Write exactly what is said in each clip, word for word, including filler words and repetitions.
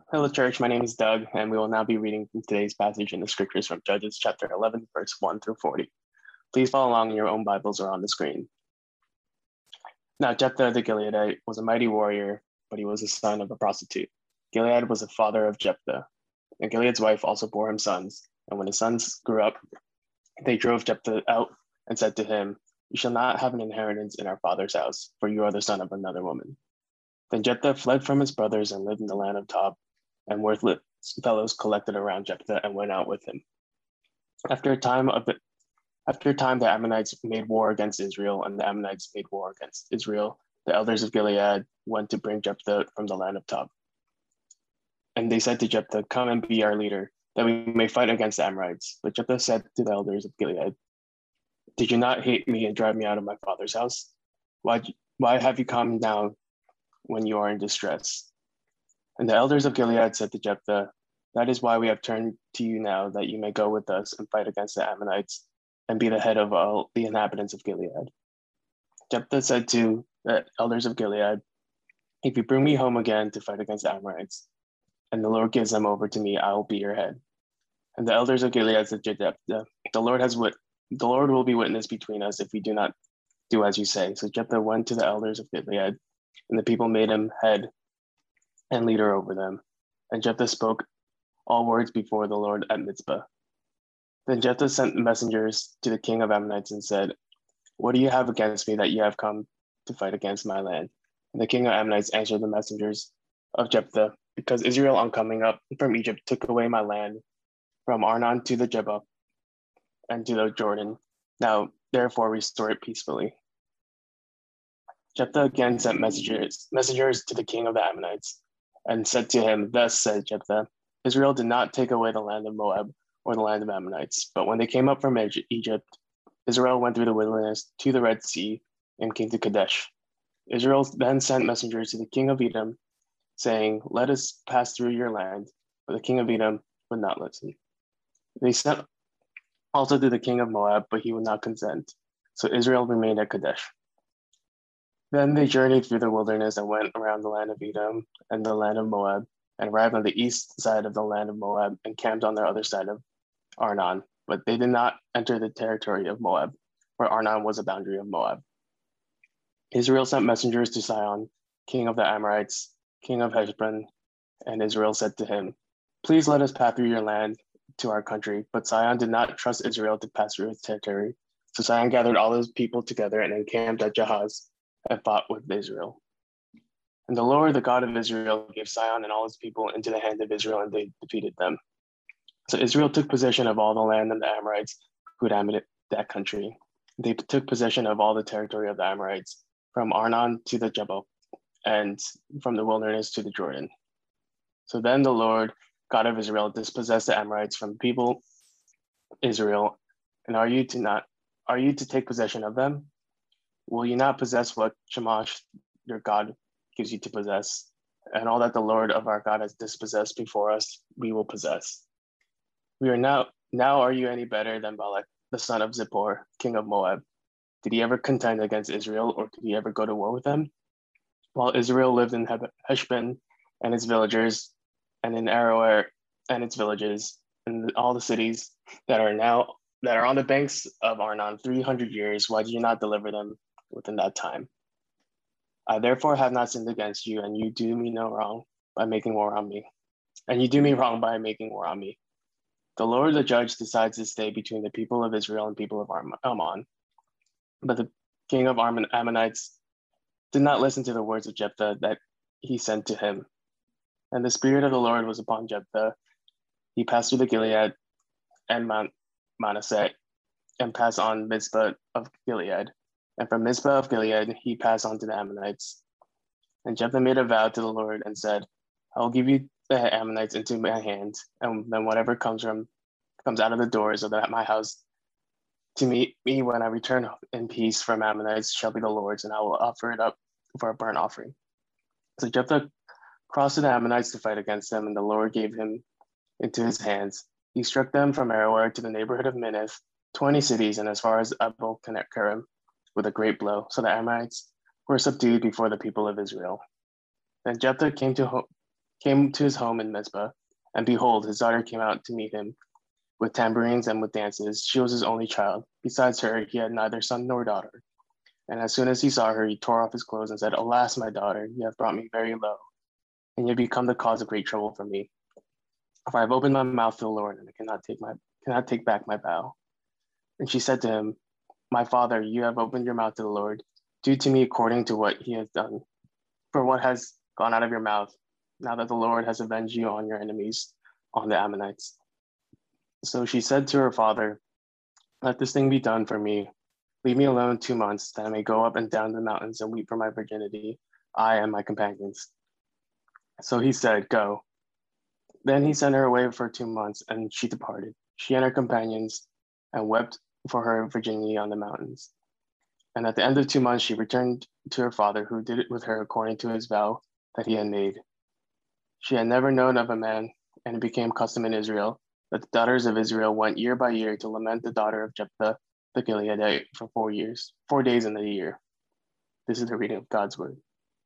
Hello, church. My name is Doug, and we will now be reading from today's passage in the scriptures from Judges chapter eleven, verse one through forty. Please follow along in your own Bibles or on the screen. Now, Jephthah the Gileadite was a mighty warrior, but he was the son of a prostitute. Gilead was the father of Jephthah, and Gilead's wife also bore him sons. And when his sons grew up, they drove Jephthah out and said to him, "You shall not have an inheritance in our father's house, for you are the son of another woman." Then Jephthah fled from his brothers and lived in the land of Tob, and worthless fellows collected around Jephthah and went out with him. After a time of the, after a time, the Ammonites made war against Israel, and the Ammonites made war against Israel. The elders of Gilead went to bring Jephthah from the land of Tob. And they said to Jephthah, "Come and be our leader, that we may fight against the Amorites." But Jephthah said to the elders of Gilead, "Did you not hate me and drive me out of my father's house? Why, why have you come now when you are in distress?" And the elders of Gilead said to Jephthah, "That is why we have turned to you now, that you may go with us and fight against the Ammonites and be the head of all the inhabitants of Gilead." Jephthah said to the elders of Gilead, "If you bring me home again to fight against the Amorites, and the Lord gives them over to me, I will be your head." And the elders of Gilead said to Jephthah, "The Lord has wit- the Lord will be witness between us if we do not do as you say." So Jephthah went to the elders of Gilead, and the people made him head and leader over them. And Jephthah spoke all words before the Lord at Mizpah. Then Jephthah sent messengers to the king of Ammonites and said, "What do you have against me that you have come to fight against my land?" And the king of Ammonites answered the messengers of Jephthah, "Because Israel on coming up from Egypt took away my land from Arnon to the Jabbok and to the Jordan. Now therefore restore it peacefully." Jephthah again sent messengers, messengers to the king of the Ammonites and said to him, "Thus said Jephthah, Israel did not take away the land of Moab or the land of Ammonites, but when they came up from Egypt, Israel went through the wilderness to the Red Sea and came to Kadesh. Israel then sent messengers to the king of Edom, saying, 'Let us pass through your land.' But the king of Edom would not listen. They sent also to the king of Moab, but he would not consent. So Israel remained at Kadesh. Then they journeyed through the wilderness and went around the land of Edom and the land of Moab, and arrived on the east side of the land of Moab and camped on the other side of Arnon. But they did not enter the territory of Moab, for Arnon was a boundary of Moab. Israel sent messengers to Sihon, king of the Amorites, king of Heshbon, and Israel said to him, "Please let us pass through your land to our country." But Sihon did not trust Israel to pass through his territory. So Sihon gathered all his people together and encamped at Jahaz and fought with Israel. And the Lord, the God of Israel, gave Sihon and all his people into the hand of Israel, and they defeated them. So Israel took possession of all the land of the Amorites who had inhabited that country. They took possession of all the territory of the Amorites, from Arnon to the Jabbok, and from the wilderness to the Jordan. So then the Lord, God of Israel, dispossessed the Amorites from people Israel. And are you to not are you to take possession of them? Will you not possess what Shamash, your God, gives you to possess? And all that the Lord of our God has dispossessed before us, we will possess. We are now, now are you any better than Balak, the son of Zippor, king of Moab? Did he ever contend against Israel, or did he ever go to war with them? While Israel lived in Heshbon and its villagers, and in Aroer and its villages, and all the cities that are now that are on the banks of Arnon three hundred years, why did you not deliver them within that time? I therefore have not sinned against you, and you do me no wrong by making war on me. And you do me wrong by making war on me. The Lord, the judge, decides this day between the people of Israel and people of Ammon. But the king of Ammonites did not listen to the words of Jephthah that he sent to him. And the spirit of the Lord was upon Jephthah. He passed through the Gilead and Mount Manasseh, and passed on Mizpah of Gilead. And from Mizpah of Gilead, he passed on to the Ammonites. And Jephthah made a vow to the Lord and said, "I will give you the Ammonites into my hands, and then whatever comes from comes out of the doors of the, my house to meet me when I return in peace from Ammonites shall be the Lord's, and I will offer it up for a burnt offering." So Jephthah crossed to the Ammonites to fight against them, and the Lord gave him into his hands. He struck them from Aroer to the neighborhood of Minnith, twenty cities, and as far as Abel Kerim, with a great blow. So the Ammonites were subdued before the people of Israel. Then Jephthah came to came to his home in Mizpah, and behold, his daughter came out to meet him with tambourines and with dances. She was his only child. Besides her, he had neither son nor daughter. And as soon as he saw her, he tore off his clothes and said, Alas, my daughter, you have brought me very low, and you have become the cause of great trouble for me. For I have opened my mouth to the Lord, and I cannot take my cannot take back my vow. And she said to him, My father, you have opened your mouth to the Lord. Do to me according to what he has done. For what has gone out of your mouth, now that the Lord has avenged you on your enemies, on the Ammonites. So she said to her father, Let this thing be done for me. Leave me alone two months, that I may go up and down the mountains and weep for my virginity, I and my companions. So he said, Go. Then he sent her away for two months, and she departed, she and her companions, and wept for her virginity on the mountains. And at the end of two months, she returned to her father, who did it with her according to his vow that he had made. She had never known of a man, and it became custom in Israel that the daughters of Israel went year by year to lament the daughter of Jephthah the Gileadite for four years, four days in the year. This is the reading of God's word.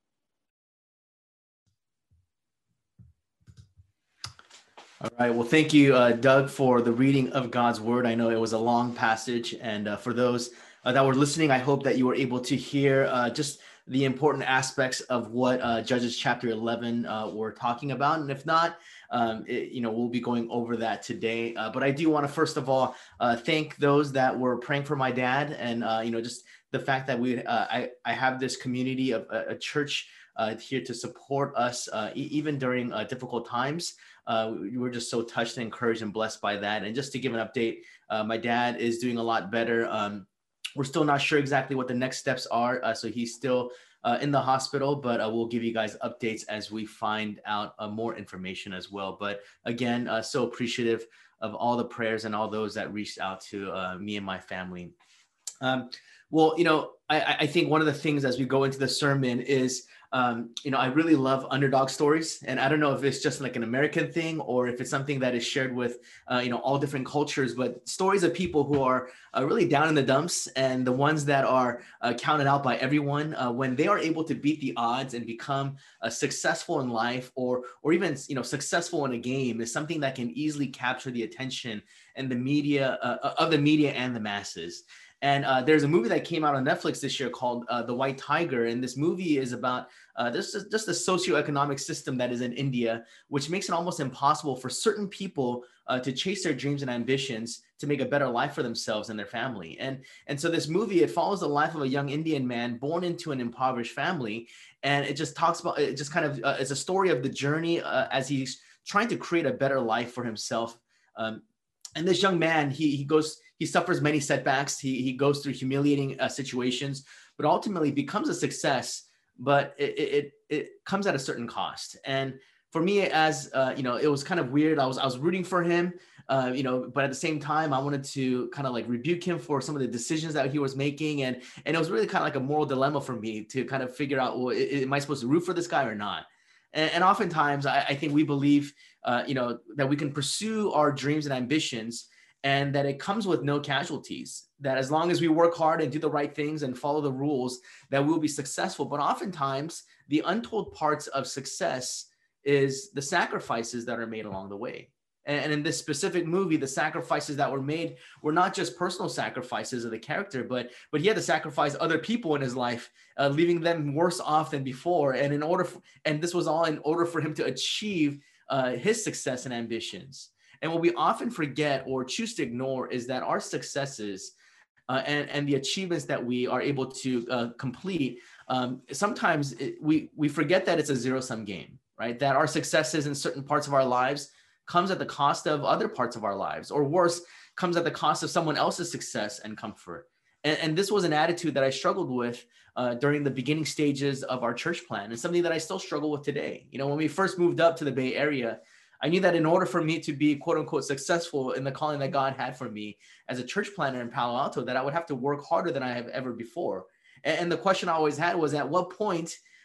All right. Well, thank you, uh, Doug, for the reading of God's word. I know it was a long passage. And uh, for those uh, that were listening, I hope that you were able to hear uh, just the important aspects of what uh, Judges chapter eleven uh, we're talking about. And if not, um, it, you know, we'll be going over that today. Uh, but I do want to, first of all, uh, thank those that were praying for my dad. And, uh, you know, just the fact that we, uh, I, I have this community of a, a church uh, here to support us, uh, e- even during uh, difficult times. Uh, we were just so touched and encouraged and blessed by that. And just to give an update, uh, my dad is doing a lot better. Um, we're still not sure exactly what the next steps are. Uh, so he's still uh, in the hospital, but uh, we'll give you guys updates as we find out uh, more information as well. But again, uh, so appreciative of all the prayers and all those that reached out to uh, me and my family. Um, well, you know, I, I think one of the things as we go into the sermon is, um, you know, I really love underdog stories. And I don't know if it's just like an American thing or if it's something that is shared with, uh, you know, all different cultures, but stories of people who are uh, really down in the dumps and the ones that are uh, counted out by everyone uh, when they are able to beat the odds and become uh, successful in life or, or even, you know, successful in a game is something that can easily capture the attention and the media uh, of the media and the masses. And uh, there's a movie that came out on Netflix this year called uh, The White Tiger. And this movie is about uh, this is just a socioeconomic system that is in India, which makes it almost impossible for certain people uh, to chase their dreams and ambitions to make a better life for themselves and their family. And, and so this movie, it follows the life of a young Indian man born into an impoverished family. And it just talks about, it just kind of, uh, it's a story of the journey uh, as he's trying to create a better life for himself. Um, and this young man, he, he goes, he suffers many setbacks. He, he goes through humiliating uh, situations, but ultimately becomes a success. But it, it, it comes at a certain cost. And for me, as uh, you know, it was kind of weird. I was I was rooting for him, uh, you know, but at the same time, I wanted to kind of like rebuke him for some of the decisions that he was making, and and it was really kind of like a moral dilemma for me to kind of figure out, well, am I supposed to root for this guy or not? And, and oftentimes, I, I think we believe, uh, you know, that we can pursue our dreams and ambitions, and that it comes with no casualties, that as long as we work hard and do the right things and follow the rules, that we'll be successful. But oftentimes the untold parts of success is the sacrifices that are made along the way. And in this specific movie, the sacrifices that were made were not just personal sacrifices of the character, but but he had to sacrifice other people in his life, uh, leaving them worse off than before. And in order, for, and this was all in order for him to achieve uh, his success and ambitions. And what we often forget or choose to ignore is that our successes uh, and, and the achievements that we are able to uh, complete, um, sometimes it, we, we forget that it's a zero-sum game, right? That our successes in certain parts of our lives comes at the cost of other parts of our lives, or worse, comes at the cost of someone else's success and comfort. And, and this was an attitude that I struggled with uh, during the beginning stages of our church plan, and something that I still struggle with today. You know, when we first moved up to the Bay Area, I knew that in order for me to be quote unquote successful in the calling that God had for me as a church planner in Palo Alto, that I would have to work harder than I have ever before. And, and the question I always had was, at what point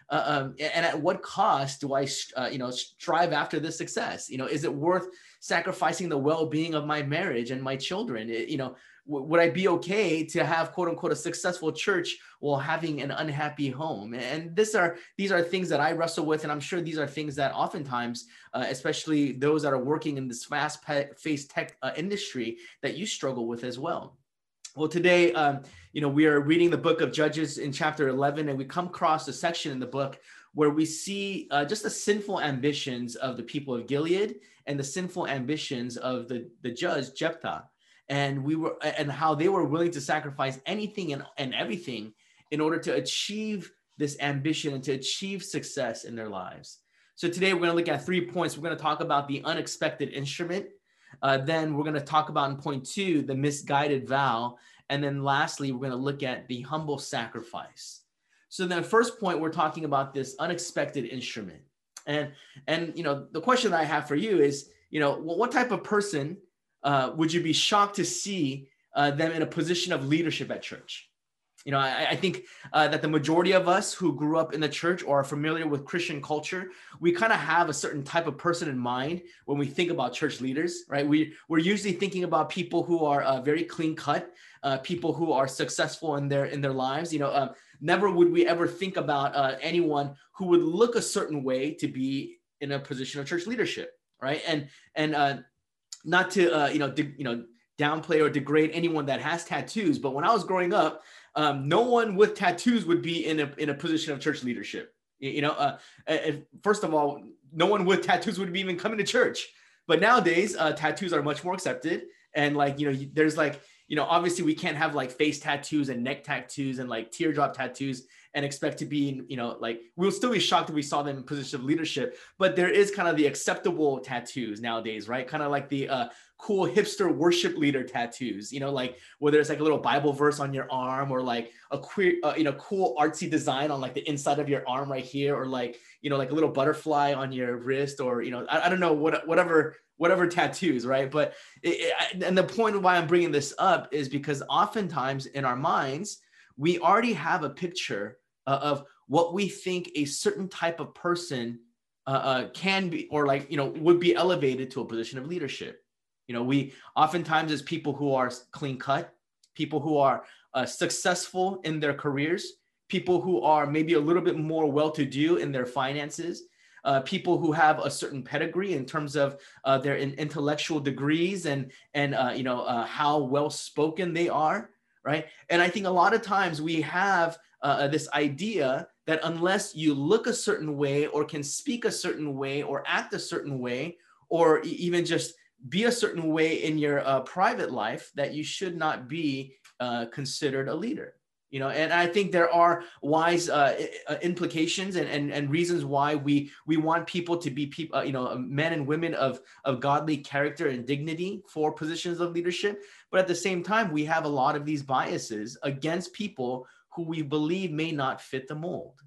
Uh, um, and at what cost do I, uh, you know, strive after this success? You know, is it worth sacrificing the well-being of my marriage and my children? It, you know, w- would I be okay to have quote unquote a successful church while having an unhappy home? And this are these are things that I wrestle with, and I'm sure these are things that oftentimes, uh, especially those that are working in this fast-paced tech uh, industry, that you struggle with as well. Well, today, um, you know, we are reading the book of Judges in chapter eleven, and we come across a section in the book where we see uh, just the sinful ambitions of the people of Gilead and the sinful ambitions of the, the judge Jephthah, and we were and how they were willing to sacrifice anything and, and everything in order to achieve this ambition and to achieve success in their lives. So today we're going to look at three points. We're going to talk about the unexpected instrument. Uh, then we're going to talk about in point two, the misguided vow. And then lastly, we're going to look at the humble sacrifice. So then the first point, we're talking about this unexpected instrument. And, and you know, the question that I have for you is, you know, well, what type of person uh, would you be shocked to see uh, them in a position of leadership at church? You know, I, I think uh, that the majority of us who grew up in the church or are familiar with Christian culture, we kind of have a certain type of person in mind when we think about church leaders, right? We, we're usually thinking about people who are uh, very clean cut, uh, people who are successful in their in their lives. You know, uh, never would we ever think about uh, anyone who would look a certain way to be in a position of church leadership, right? And and uh, not to uh, you know de- you know downplay or degrade anyone that has tattoos, but when I was growing up, Um, no one with tattoos would be in a in a position of church leadership. You, you know, uh, and first of all, no one with tattoos would be even coming to church. But nowadays, uh, tattoos are much more accepted. And like, you know, there's like, you know, obviously we can't have like face tattoos and neck tattoos and like teardrop tattoos and expect to be, you know, like we'll still be shocked if we saw them in position of leadership. But there is kind of the acceptable tattoos nowadays, right? Kind of like the uh, cool hipster worship leader tattoos, you know, like whether it's like a little Bible verse on your arm or like a queer, uh, you know, cool artsy design on like the inside of your arm right here, or like, you know, like a little butterfly on your wrist, or, you know, I, I don't know, what, whatever, whatever tattoos, right? But, it, it, and the point of why I'm bringing this up is because oftentimes in our minds, we already have a picture uh, of what we think a certain type of person uh, uh, can be, or like, you know, would be elevated to a position of leadership. You know, we oftentimes as people who are clean cut, people who are uh, successful in their careers, people who are maybe a little bit more well-to-do in their finances, uh, people who have a certain pedigree in terms of uh, their intellectual degrees and, and uh, you know, uh, how well-spoken they are, right? And I think a lot of times we have uh, this idea that unless you look a certain way or can speak a certain way or act a certain way, or even just be a certain way in your uh, private life, that you should not be uh, considered a leader. You know, and I think there are wise uh, implications and, and, and reasons why we we want people to be people, uh, you know, men and women of, of godly character and dignity for positions of leadership. But at the same time, we have a lot of these biases against people who we believe may not fit the mold.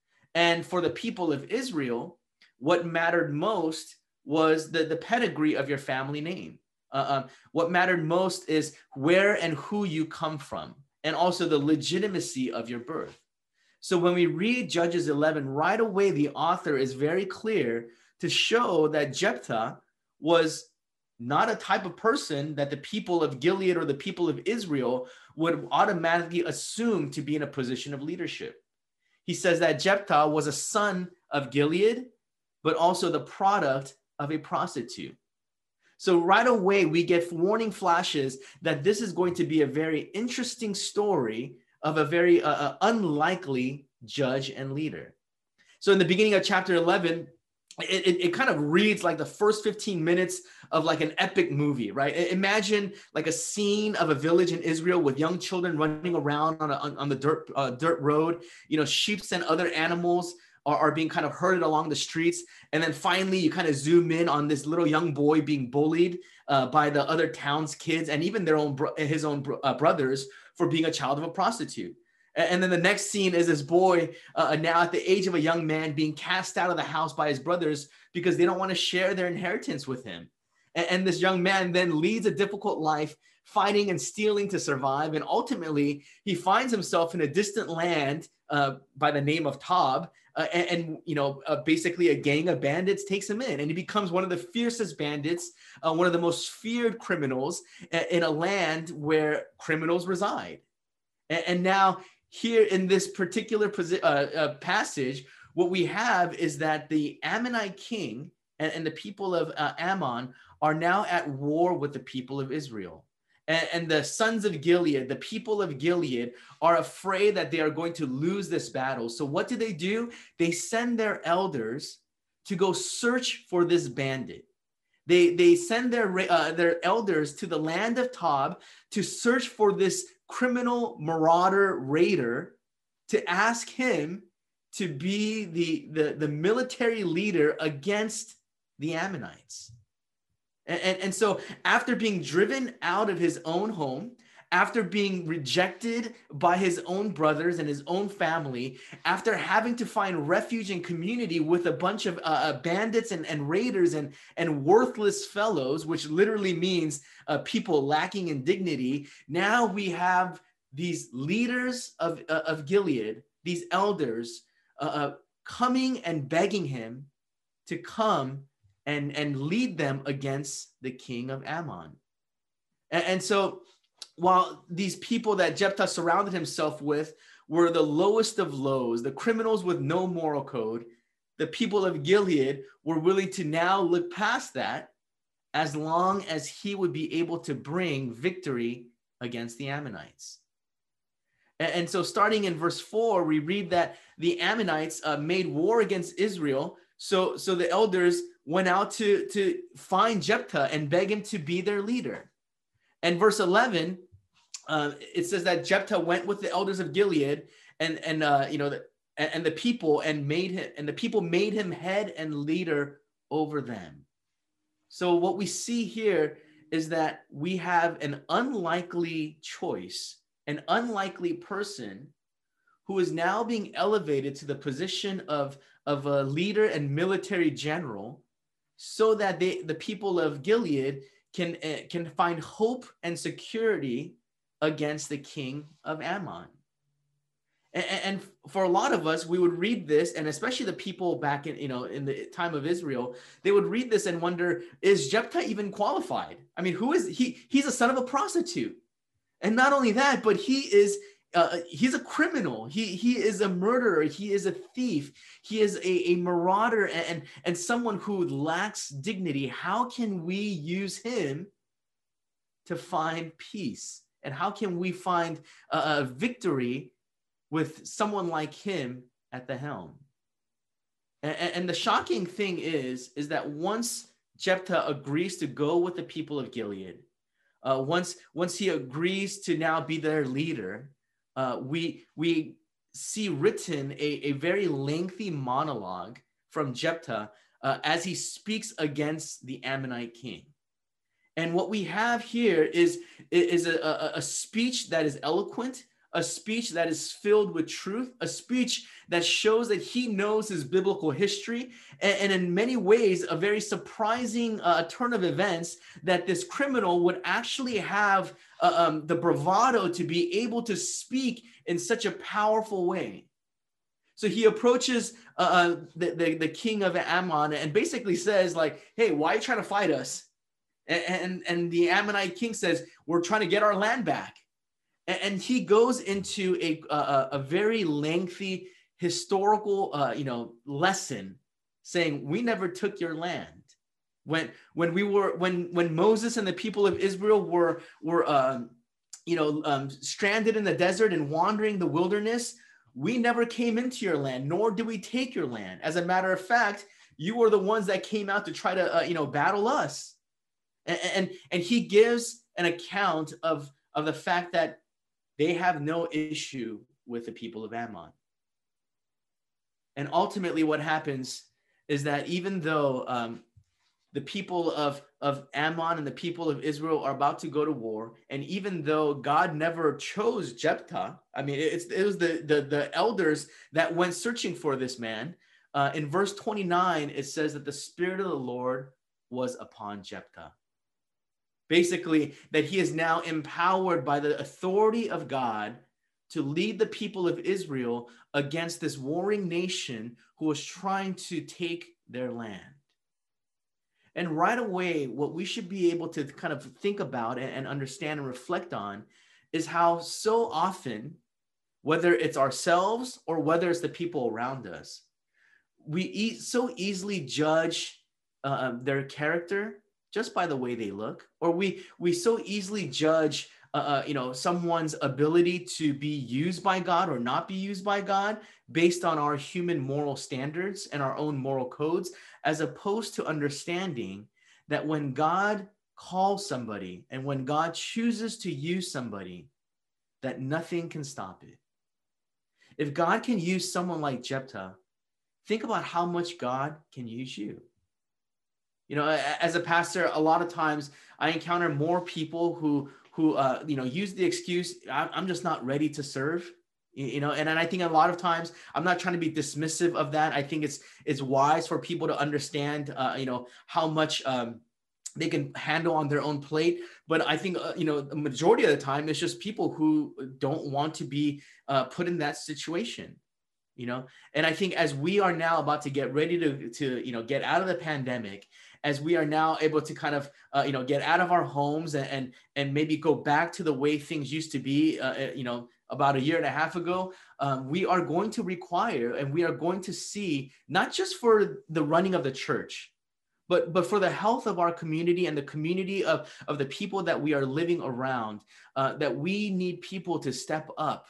And for the people of Israel, what mattered most was the, the pedigree of your family name. Uh, um, what mattered most is where and who you come from, and also the legitimacy of your birth. So when we read Judges eleven, right away, the author is very clear to show that Jephthah was not a type of person that the people of Gilead or the people of Israel would automatically assume to be in a position of leadership. He says that Jephthah was a son of Gilead, but also the product of a prostitute. So right away, we get warning flashes that this is going to be a very interesting story of a very uh, unlikely judge and leader. So in the beginning of chapter eleven, it, it, it kind of reads like the first fifteen minutes of like an epic movie, right? Imagine like a scene of a village in Israel with young children running around on, a, on, on the dirt, uh, dirt road, you know, sheep and other animals are, are being kind of herded along the streets. And then finally, you kind of zoom in on this little young boy being bullied uh, by the other town's kids and even their own bro- his own bro- uh, brothers for being a child of a prostitute. And then the next scene is this boy uh, now at the age of a young man being cast out of the house by his brothers because they don't want to share their inheritance with him. And, and this young man then leads a difficult life, fighting and stealing to survive. And ultimately, he finds himself in a distant land uh, by the name of Tob, uh, and, and, you know, uh, basically a gang of bandits takes him in, and he becomes one of the fiercest bandits, uh, one of the most feared criminals in a land where criminals reside. And, and now here in this particular posi- uh, uh, passage, what we have is that the Ammonite king and, and the people of uh, Ammon are now at war with the people of Israel. And, and the sons of Gilead, the people of Gilead, are afraid that they are going to lose this battle. So what do they do? They send their elders to go search for this bandit. They, they send their, uh, their elders to the land of Tob to search for this criminal marauder raider, to ask him to be the, the, the military leader against the Ammonites. And, and, and so after being driven out of his own home, after being rejected by his own brothers and his own family, after having to find refuge and community with a bunch of uh, bandits and, and raiders and, and worthless fellows, which literally means uh, people lacking in dignity, now we have these leaders of, uh, of Gilead, these elders, uh, uh, coming and begging him to come and, and lead them against the king of Ammon. And, and so while these people that Jephthah surrounded himself with were the lowest of lows, the criminals with no moral code, the people of Gilead were willing to now look past that as long as he would be able to bring victory against the Ammonites. And, and so starting in verse four, we read that the Ammonites uh, made war against Israel. So, so the elders went out to, to find Jephthah and beg him to be their leader. And verse eleven, uh, it says that Jephthah went with the elders of Gilead and, and uh, you know, the, and, and the people and made him, and the people made him head and leader over them. So what we see here is that we have an unlikely choice, an unlikely person who is now being elevated to the position of, of a leader and military general, so that they, the people of Gilead can, uh, can find hope and security against the king of Ammon. And, and for a lot of us, we would read this, and especially the people back in, you know, in the time of Israel, they would read this and wonder, is Jephthah even qualified? I mean, who is he? He's a son of a prostitute. And not only that, but he is Uh, he's a criminal. He he is a murderer. He is a thief. He is a, a marauder and, and someone who lacks dignity. How can we use him to find peace? And how can we find a, a victory with someone like him at the helm? And, and the shocking thing is, is that once Jephthah agrees to go with the people of Gilead, uh, once, once he agrees to now be their leader, Uh, we, we see written a, a very lengthy monologue from Jephthah uh, as he speaks against the Ammonite king. And what we have here is, is a, a, a speech that is eloquent, a speech that is filled with truth, a speech that shows that he knows his biblical history, and, and in many ways, a very surprising uh, turn of events that this criminal would actually have uh, um, the bravado to be able to speak in such a powerful way. So he approaches uh, the, the, the king of Ammon and basically says, like, hey, why are you trying to fight us? And, and, and the Ammonite king says, we're trying to get our land back. And he goes into a, a, a very lengthy historical, uh, you know, lesson saying, we never took your land. When, when we were, when, when Moses and the people of Israel were, were, um, you know, um, stranded in the desert and wandering the wilderness, we never came into your land, nor did we take your land. As a matter of fact, you were the ones that came out to try to, uh, you know, battle us. And, and, and he gives an account of, of the fact that they have no issue with the people of Ammon. And ultimately what happens is that even though um, the people of, of Ammon and the people of Israel are about to go to war, and even though God never chose Jephthah, I mean, it's, it was the, the, the elders that went searching for this man. Uh, in verse twenty-nine, it says that the Spirit of the Lord was upon Jephthah. Basically, that he is now empowered by the authority of God to lead the people of Israel against this warring nation who was trying to take their land. And right away, what we should be able to kind of think about and understand and reflect on is how so often, whether it's ourselves or whether it's the people around us, we e- so easily judge uh, their character just by the way they look, or we we so easily judge uh, uh, you know, someone's ability to be used by God or not be used by God based on our human moral standards and our own moral codes, as opposed to understanding that when God calls somebody and when God chooses to use somebody, that nothing can stop it. If God can use someone like Jephthah, think about how much God can use you. You know, as a pastor, a lot of times I encounter more people who, who uh, you know, use the excuse, I'm just not ready to serve. You know, and, and I think a lot of times, I'm not trying to be dismissive of that. I think it's it's wise for people to understand, uh, you know, how much um, they can handle on their own plate. But I think, uh, you know, the majority of the time, it's just people who don't want to be uh, put in that situation, you know. And I think as we are now about to get ready to, to you know, get out of the pandemic, as we are now able to kind of, uh, you know, get out of our homes and, and, and maybe go back to the way things used to be, uh, you know, about a year and a half ago, um, we are going to require and we are going to see, not just for the running of the church, but, but for the health of our community and the community of, of the people that we are living around, uh, that we need people to step up,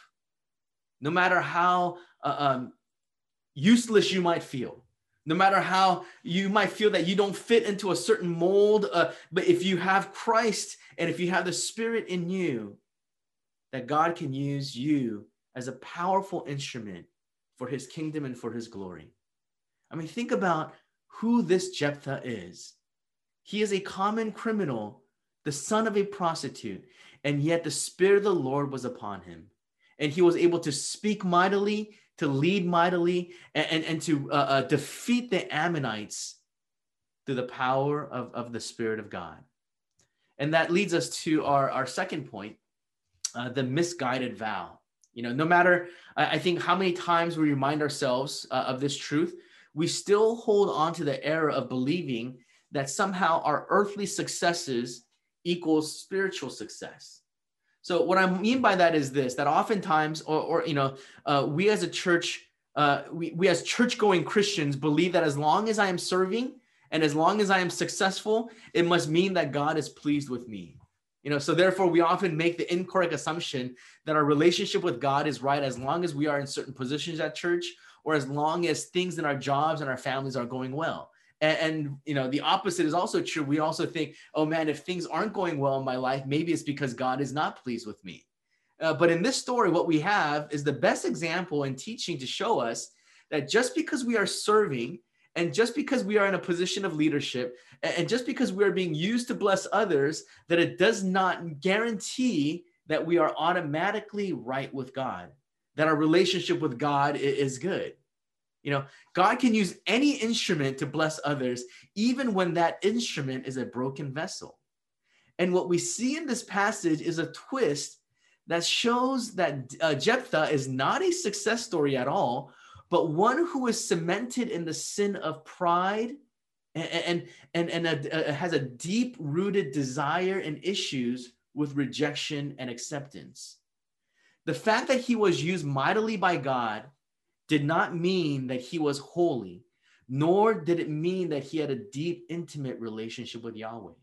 no matter how uh, um, useless you might feel. No matter how you might feel that you don't fit into a certain mold, uh, but if you have Christ and if you have the Spirit in you, that God can use you as a powerful instrument for his kingdom and for his glory. I mean, think about who this Jephthah is. He is a common criminal, the son of a prostitute, and yet the Spirit of the Lord was upon him. And he was able to speak mightily, to lead mightily, and, and, and to uh, uh, defeat the Ammonites through the power of, of the Spirit of God. And that leads us to our, our second point, uh, the misguided vow. You know, no matter, I, I think, how many times we remind ourselves uh, of this truth, we still hold on to the error of believing that somehow our earthly successes equals spiritual success. So what I mean by that is this, that oftentimes, or, or you know, uh, we as a church, uh, we, we as church-going Christians believe that as long as I am serving and as long as I am successful, it must mean that God is pleased with me. You know, so therefore we often make the incorrect assumption that our relationship with God is right as long as we are in certain positions at church, or as long as things in our jobs and our families are going well. And, and, you know, the opposite is also true. We also think, oh man, if things aren't going well in my life, maybe it's because God is not pleased with me. Uh, but in this story, what we have is the best example and teaching to show us that just because we are serving and just because we are in a position of leadership and just because we are being used to bless others, that it does not guarantee that we are automatically right with God, that our relationship with God is good. You know, God can use any instrument to bless others, even when that instrument is a broken vessel. And what we see in this passage is a twist that shows that uh, Jephthah is not a success story at all, but one who is cemented in the sin of pride and, and, and, and a, a, has a deep-rooted desire and issues with rejection and acceptance. The fact that he was used mightily by God did not mean that he was holy, nor did it mean that he had a deep, intimate relationship with Yahweh.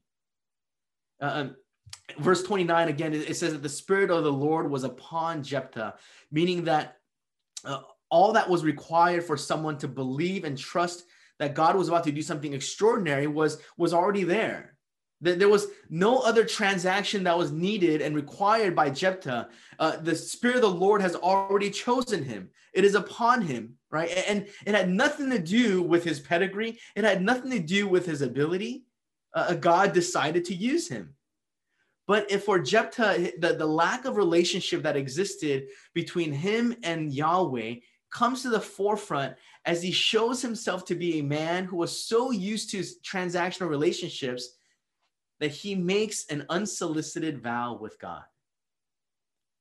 Uh, verse twenty-nine, again, it says that the Spirit of the Lord was upon Jephthah, meaning that uh, all that was required for someone to believe and trust that God was about to do something extraordinary was, was already there. There was no other transaction that was needed and required by Jephthah. Uh, the Spirit of the Lord has already chosen him. It is upon him, right? And it had nothing to do with his pedigree. It had nothing to do with his ability. Uh, God decided to use him. But if for Jephthah, the, the lack of relationship that existed between him and Yahweh comes to the forefront as he shows himself to be a man who was so used to transactional relationships that he makes an unsolicited vow with God.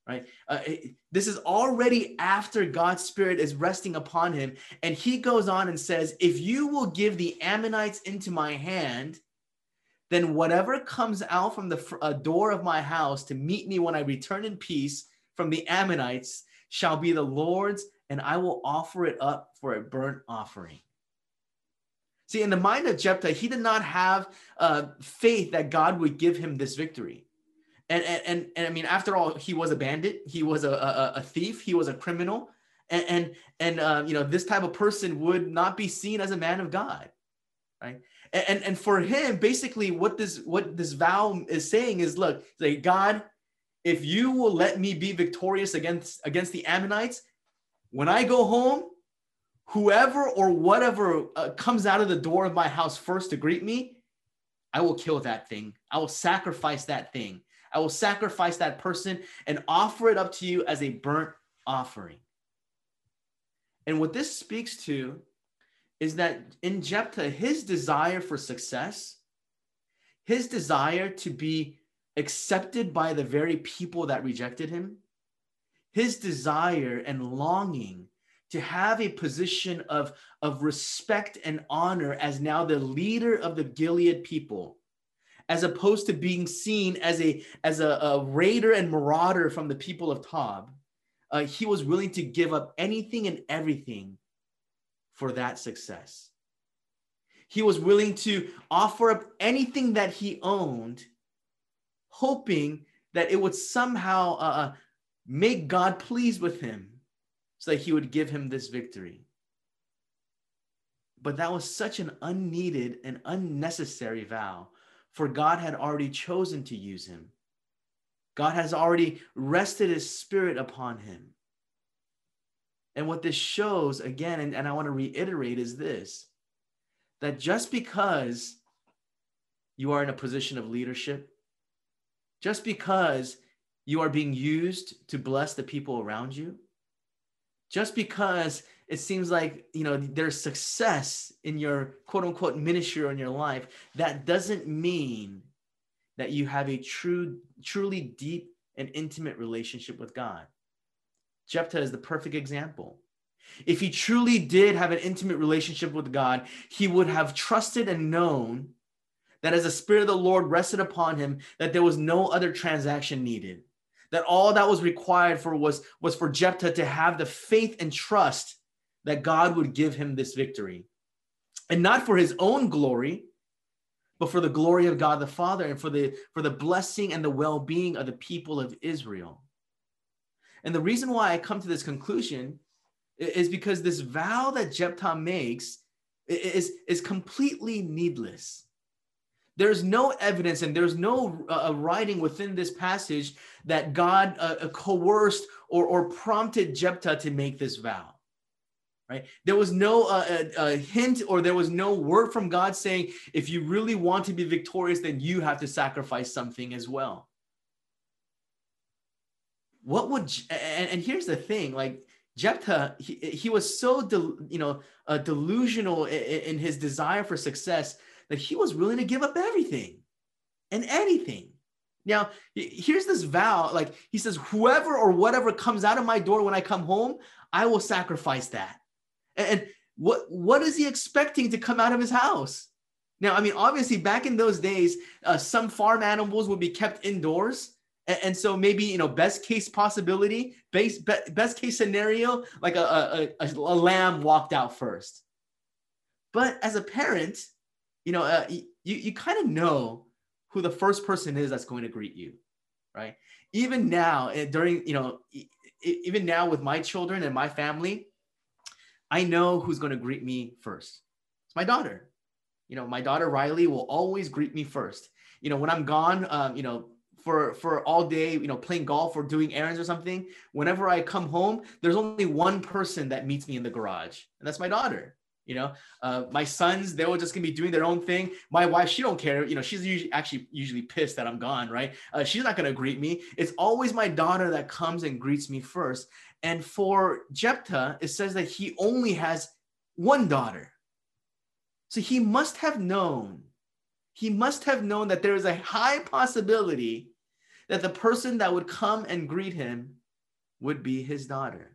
right? Uh, it, this is already after God's Spirit is resting upon him. And he goes on and says, if you will give the Ammonites into my hand, then whatever comes out from the uh, door of my house to meet me when I return in peace from the Ammonites shall be the Lord's, and I will offer it up for a burnt offering. See, in the mind of Jephthah, he did not have uh, faith that God would give him this victory. And, and, and, and I mean, after all, he was a bandit. He was a, a, a thief. He was a criminal. And, and, and uh, you know, this type of person would not be seen as a man of God, right? And, and for him, basically what this, what this vow is saying is, look, like, God, if you will let me be victorious against, against the Ammonites, when I go home, whoever or whatever uh, comes out of the door of my house first to greet me, I will kill that thing. I will sacrifice that thing. I will sacrifice that person and offer it up to you as a burnt offering. And what this speaks to is that in Jephthah, his desire for success, his desire to be accepted by the very people that rejected him, his desire and longing to have a position of, of respect and honor as now the leader of the Gilead people, as opposed to being seen as a, as a, a raider and marauder from the people of Tob, uh, he was willing to give up anything and everything for that success. He was willing to offer up anything that he owned, hoping that it would somehow uh, make God pleased with him so that he would give him this victory. But that was such an unneeded and unnecessary vow, for God had already chosen to use him. God has already rested his Spirit upon him. And what this shows, again, and, and I want to reiterate, is this, that just because you are in a position of leadership, just because you are being used to bless the people around you, just because it seems like, you know, there's success in your quote unquote ministry or in your life, that doesn't mean that you have a true, truly deep and intimate relationship with God. Jephthah is the perfect example. If he truly did have an intimate relationship with God, he would have trusted and known that as the Spirit of the Lord rested upon him, that there was no other transaction needed. That all that was required for was, was for Jephthah to have the faith and trust that God would give him this victory. And not for his own glory, but for the glory of God the Father and for the, for the blessing and the well-being of the people of Israel. And the reason why I come to this conclusion is because this vow that Jephthah makes is, is completely needless. There's no evidence and there's no uh, writing within this passage that God uh, coerced or, or prompted Jephthah to make this vow, right? There was no uh, a, a hint or there was no word from God saying, if you really want to be victorious, then you have to sacrifice something as well. What would, and, and here's the thing, like Jephthah, he, he was so, del, you know, uh, delusional in, in his desire for success that he was willing to give up everything and anything. Now, here's this vow, like he says, whoever or whatever comes out of my door when I come home, I will sacrifice that. And what, what is he expecting to come out of his house? Now, I mean, obviously back in those days, uh, some farm animals would be kept indoors. And, and so maybe, you know, best case possibility, base, be, best case scenario, like a, a, a, a lamb walked out first. But as a parent, you know, uh, you, you kind of know who the first person is that's going to greet you, right? Even now, during, you know, even now with my children and my family, I know who's going to greet me first. It's my daughter. You know, my daughter Riley will always greet me first. You know, when I'm gone, um, you know, for, for all day, you know, playing golf or doing errands or something, whenever I come home, there's only one person that meets me in the garage, and that's my daughter. You know, uh, my sons, they were just gonna be doing their own thing. My wife, she don't care. You know, she's usually actually usually pissed that I'm gone, right? Uh, she's not gonna greet me. It's always my daughter that comes and greets me first. And for Jephthah, it says that he only has one daughter. So he must have known, he must have known that there is a high possibility that the person that would come and greet him would be his daughter.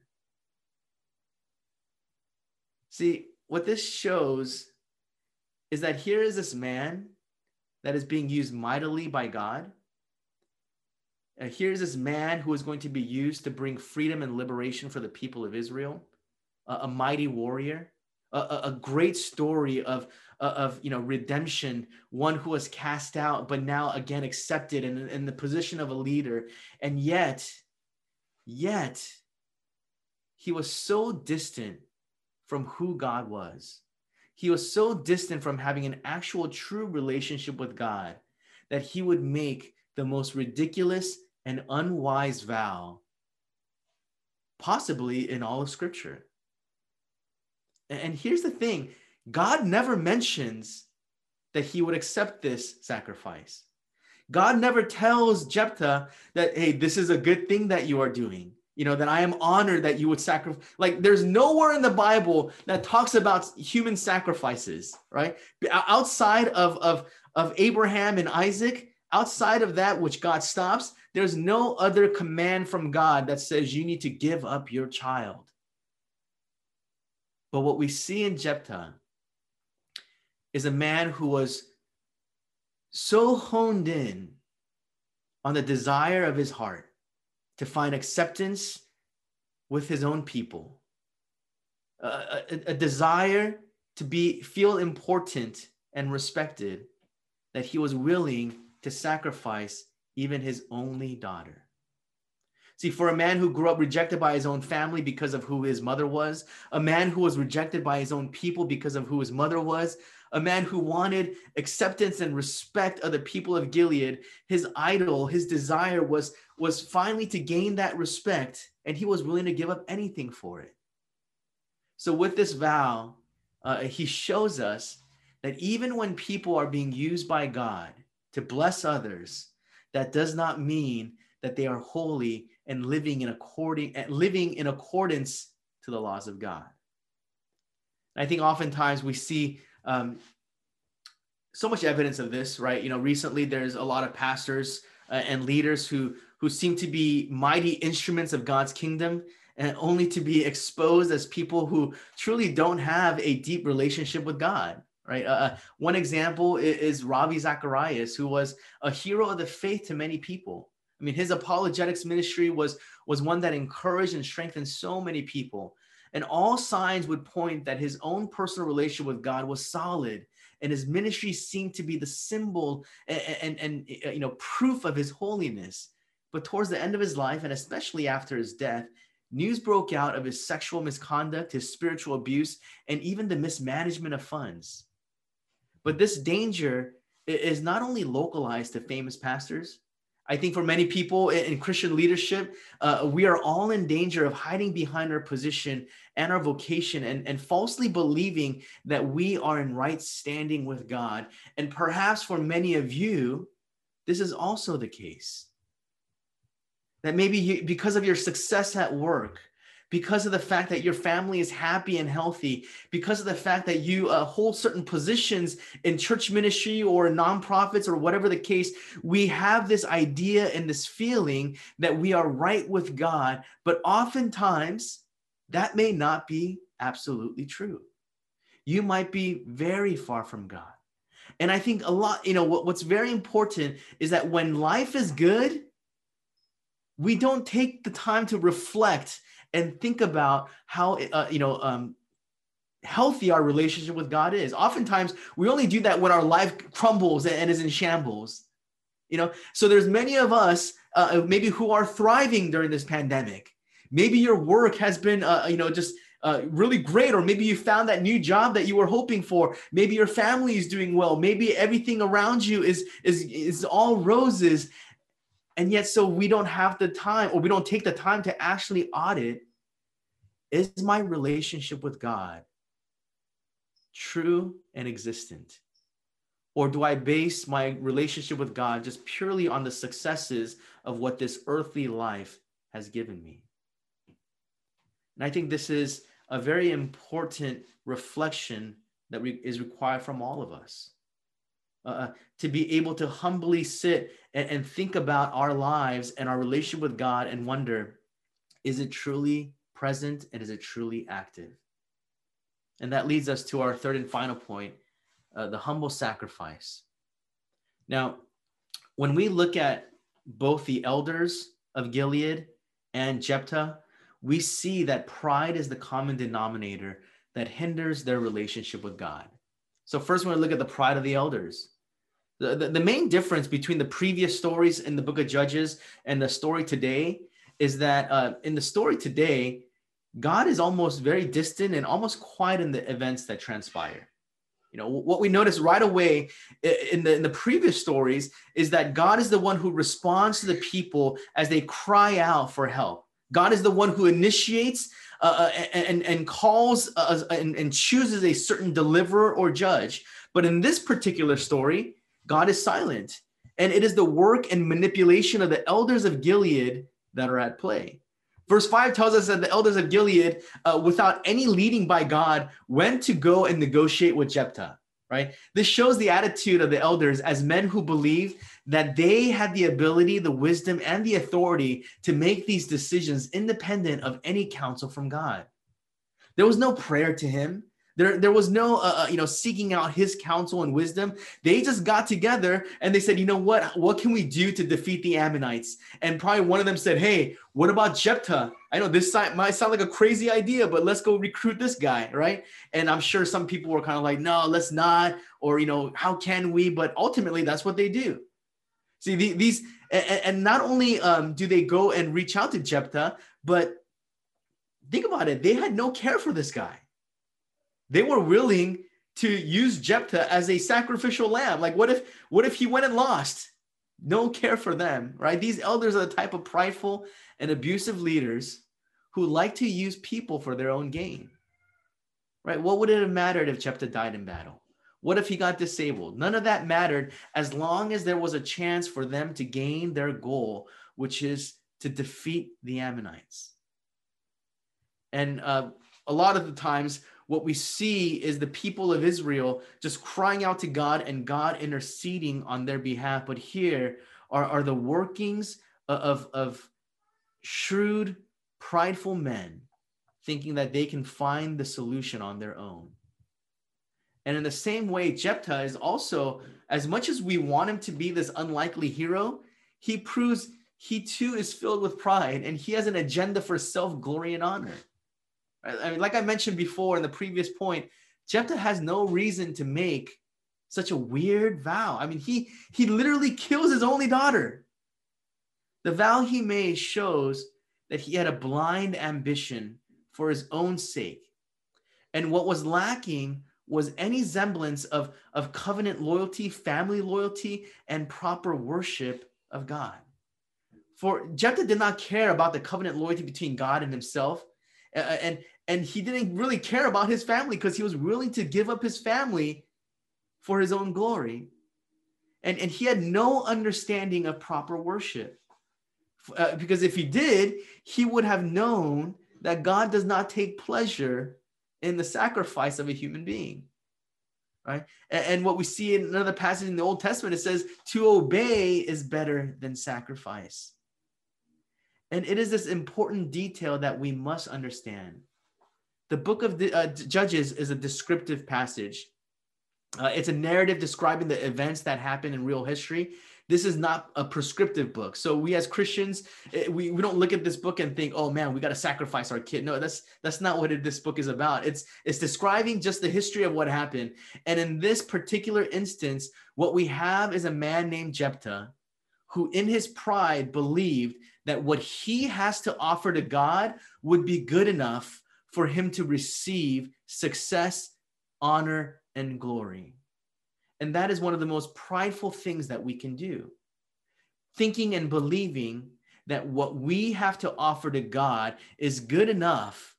See, what this shows is that here is this man that is being used mightily by God. And here's this man who is going to be used to bring freedom and liberation for the people of Israel, a, a mighty warrior, a, a, a great story of, of you know, redemption, one who was cast out, but now again accepted in, in the position of a leader. And yet, yet, he was so distant from who God was. He was so distant from having an actual true relationship with God that he would make the most ridiculous and unwise vow possibly in all of Scripture. And here's the thing, God never mentions that he would accept this sacrifice. God never tells Jephthah that, hey, this is a good thing that you are doing. You know, that I am honored that you would sacrifice. Like, there's nowhere in the Bible that talks about human sacrifices, right? Outside of, of, of Abraham and Isaac, outside of that which God stops, there's no other command from God that says you need to give up your child. But what we see in Jephthah is a man who was so honed in on the desire of his heart to find acceptance with his own people, uh, a, a desire to be feel important and respected, that he was willing to sacrifice even his only daughter. See, for a man who grew up rejected by his own family because of who his mother was, a man who was rejected by his own people because of who his mother was, a man who wanted acceptance and respect of the people of Gilead, his idol, his desire was, was finally to gain that respect, and he was willing to give up anything for it. So with this vow, uh, he shows us that even when people are being used by God to bless others, that does not mean that they are holy and living in according living in accordance to the laws of God. I think oftentimes we see um, so much evidence of this, right? You know, recently there's a lot of pastors uh, and leaders who who seem to be mighty instruments of God's kingdom, and only to be exposed as people who truly don't have a deep relationship with God. Right. Uh, one example is, is Ravi Zacharias, who was a hero of the faith to many people. I mean, his apologetics ministry was, was one that encouraged and strengthened so many people. And all signs would point that his own personal relationship with God was solid. And his ministry seemed to be the symbol and, and, and you know, proof of his holiness. But towards the end of his life, and especially after his death, news broke out of his sexual misconduct, his spiritual abuse, and even the mismanagement of funds. But this danger is not only localized to famous pastors. I think for many people in Christian leadership, uh, we are all in danger of hiding behind our position and our vocation and, and falsely believing that we are in right standing with God. And perhaps for many of you, this is also the case. That maybe you, because of your success at work, because of the fact that your family is happy and healthy, because of the fact that you uh, hold certain positions in church ministry or nonprofits or whatever the case, we have this idea and this feeling that we are right with God, but oftentimes that may not be absolutely true. You might be very far from God. And I think a lot, you know, what, what's very important is that when life is good, we don't take the time to reflect and think about how, uh, you know, um, healthy our relationship with God is. Oftentimes, we only do that when our life crumbles and is in shambles. You know, so there's many of us uh, maybe who are thriving during this pandemic. Maybe your work has been, uh, you know, just uh, really great, or maybe you found that new job that you were hoping for. Maybe your family is doing well. Maybe everything around you is is is all roses. And yet, so we don't have the time, or we don't take the time to actually audit, is my relationship with God true and existent? Or do I base my relationship with God just purely on the successes of what this earthly life has given me? And I think this is a very important reflection that re- is required from all of us. uh, to be able to humbly sit and, and think about our lives and our relationship with God and wonder, is it truly present and is it truly active? And that leads us to our third and final point, uh, the humble sacrifice. Now, when we look at both the elders of Gilead and Jephthah, we see that pride is the common denominator that hinders their relationship with God. So first, we're going to look at the pride of the elders. The, the, the main difference between the previous stories in the book of Judges and the story today is that uh, in the story today, God is almost very distant and almost quiet in the events that transpire. You know, what we notice right away in the, in the previous stories is that God is the one who responds to the people as they cry out for help. God is the one who initiates uh, and, and calls uh, and, and chooses a certain deliverer or judge. But in this particular story, God is silent. And it is the work and manipulation of the elders of Gilead that are at play. Verse five tells us that the elders of Gilead, uh, without any leading by God, went to go and negotiate with Jephthah, right? This shows the attitude of the elders as men who believe that they had the ability, the wisdom, and the authority to make these decisions independent of any counsel from God. There was no prayer to him. There, there was no, uh, you know, seeking out his counsel and wisdom. They just got together and they said, you know what, what can we do to defeat the Ammonites? And probably one of them said, hey, what about Jephthah? I know this might sound like a crazy idea, but let's go recruit this guy, right? And I'm sure some people were kind of like, no, let's not. Or, you know, how can we? But ultimately, that's what they do. See, the, these, and, and not only um, do they go and reach out to Jephthah, but think about it. They had no care for this guy. They were willing to use Jephthah as a sacrificial lamb. Like, what if, what if he went and lost? No care for them, right? These elders are the type of prideful and abusive leaders who like to use people for their own gain, right? What would it have mattered if Jephthah died in battle? What if he got disabled? None of that mattered as long as there was a chance for them to gain their goal, which is to defeat the Ammonites. And uh, a lot of the times, what we see is the people of Israel just crying out to God and God interceding on their behalf. But here are, are the workings of, of shrewd, prideful men thinking that they can find the solution on their own. And in the same way, Jephthah is also, as much as we want him to be this unlikely hero, he proves he too is filled with pride and he has an agenda for self-glory and honor. I mean, like I mentioned before in the previous point, Jephthah has no reason to make such a weird vow. I mean, he, he literally kills his only daughter. The vow he made shows that he had a blind ambition for his own sake. And what was lacking was any semblance of, of covenant loyalty, family loyalty, and proper worship of God. For Jephthah did not care about the covenant loyalty between God and himself. Uh, and, and he didn't really care about his family because he was willing to give up his family for his own glory. And, and he had no understanding of proper worship. Uh, because if he did, he would have known that God does not take pleasure in the sacrifice of a human being. Right? And, and what we see in another passage in the Old Testament, it says, to obey is better than sacrifice. And it is this important detail that we must understand. The book of the, uh, Judges is a descriptive passage. Uh, it's a narrative describing the events that happen in real history. This is not a prescriptive book. So we as Christians, we, we don't look at this book and think, oh man, we got to sacrifice our kid. No, that's that's not what it, this book is about. It's, it's describing just the history of what happened. And in this particular instance, what we have is a man named Jephthah who in his pride believed that what he has to offer to God would be good enough for him to receive success, honor, and glory. And that is one of the most prideful things that we can do. Thinking and believing that what we have to offer to God is good enough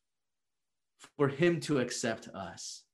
for him to accept us.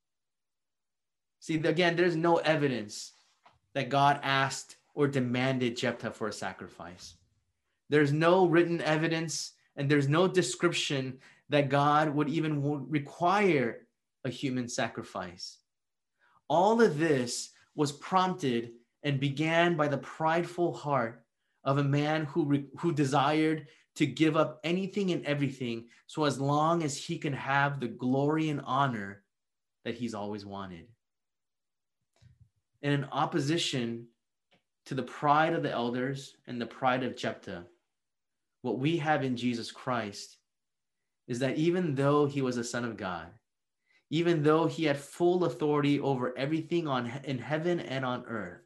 See, again, there's no evidence that God asked or demanded Jephthah for a sacrifice. There's no written evidence and there's no description that God would even require a human sacrifice. All of this was prompted and began by the prideful heart of a man who, re- who desired to give up anything and everything so as long as he can have the glory and honor that he's always wanted. And in opposition to the pride of the elders and the pride of Jephthah, what we have in Jesus Christ is that even though he was a son of God, even though he had full authority over everything on, in heaven and on earth,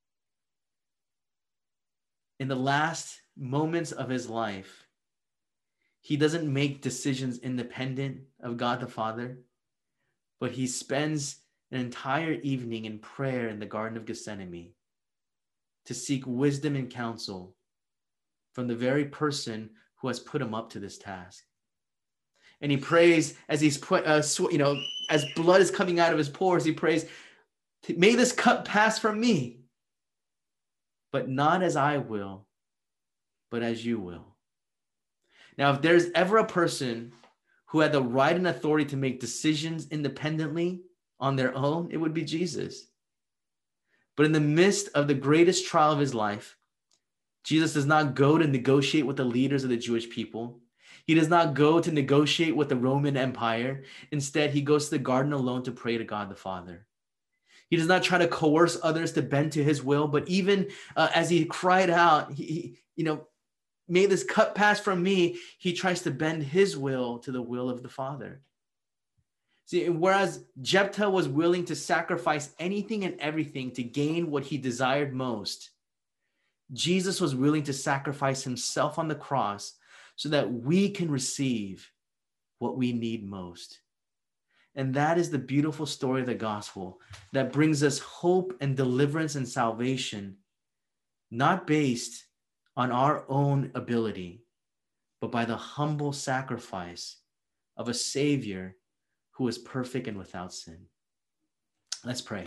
in the last moments of his life, he doesn't make decisions independent of God the Father, but he spends an entire evening in prayer in the Garden of Gethsemane to seek wisdom and counsel from the very person who has put him up to this task. And he prays as he's put, uh, sw- you know, as blood is coming out of his pores, he prays, may this cup pass from me, but not as I will, but as you will. Now, if there's ever a person who had the right and authority to make decisions independently on their own, it would be Jesus. But in the midst of the greatest trial of his life, Jesus does not go to negotiate with the leaders of the Jewish people. He does not go to negotiate with the Roman Empire. Instead, he goes to the garden alone to pray to God the Father. He does not try to coerce others to bend to his will, but even uh, as he cried out, he, he, you know, may this cup pass from me, he tries to bend his will to the will of the Father. See, whereas Jephthah was willing to sacrifice anything and everything to gain what he desired most, Jesus was willing to sacrifice himself on the cross so that we can receive what we need most. And that is the beautiful story of the gospel that brings us hope and deliverance and salvation, not based on our own ability, but by the humble sacrifice of a Savior who is perfect and without sin. Let's pray.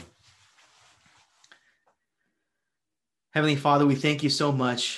Heavenly Father, we thank you so much,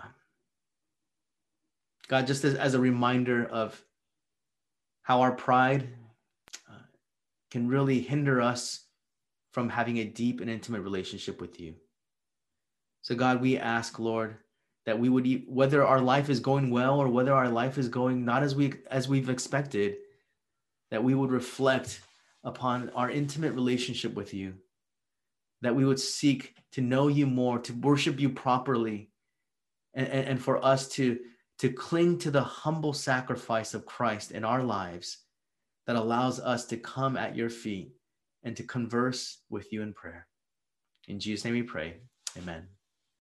God, just as, as a reminder of how our pride uh, can really hinder us from having a deep and intimate relationship with you. So God, we ask, Lord, that we would, whether our life is going well or whether our life is going not as we as we've expected, that we would reflect upon our intimate relationship with you, that we would seek to know you more, to worship you properly, and, and, and for us to, to cling to the humble sacrifice of Christ in our lives that allows us to come at your feet and to converse with you in prayer. In Jesus' name we pray. Amen.